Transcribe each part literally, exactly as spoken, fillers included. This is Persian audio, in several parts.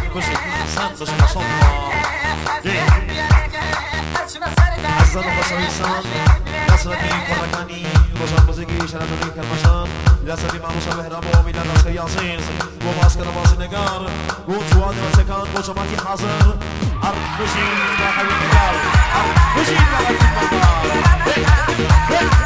کشی سند بشی نشان عزیزان خوشایستان نصرتی کرکنی روشن بزرگی شنطانی کلمشان لسبی معموشا بهرام و میدن از خیلی عزیز و باز کنم باز نگار گوت واد و سکان گوت شماکی حاضر عرب بشید و حوی نگار عرب بشید و حوی نگار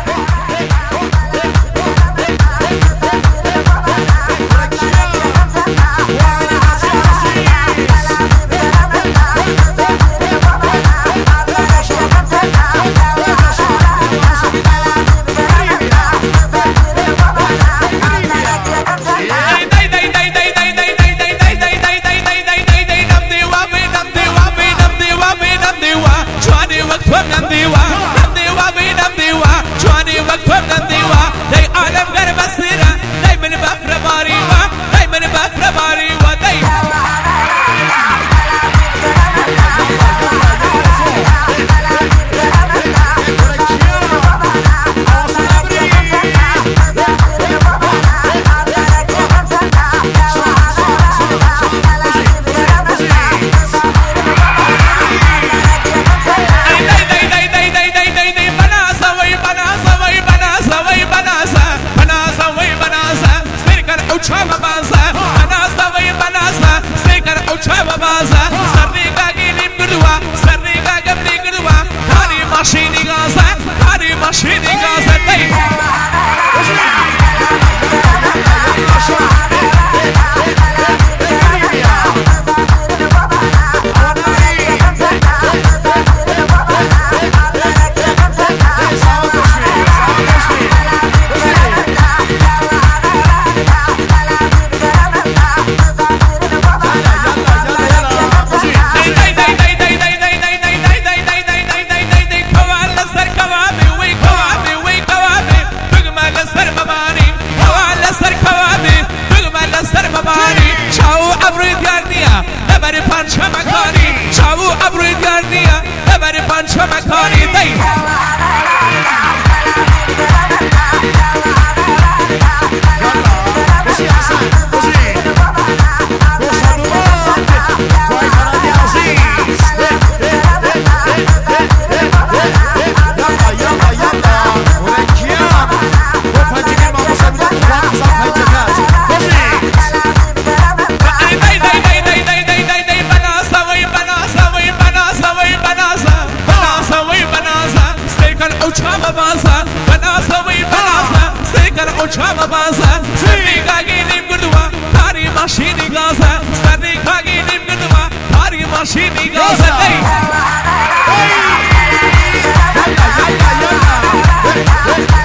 Machine Gaza, hey!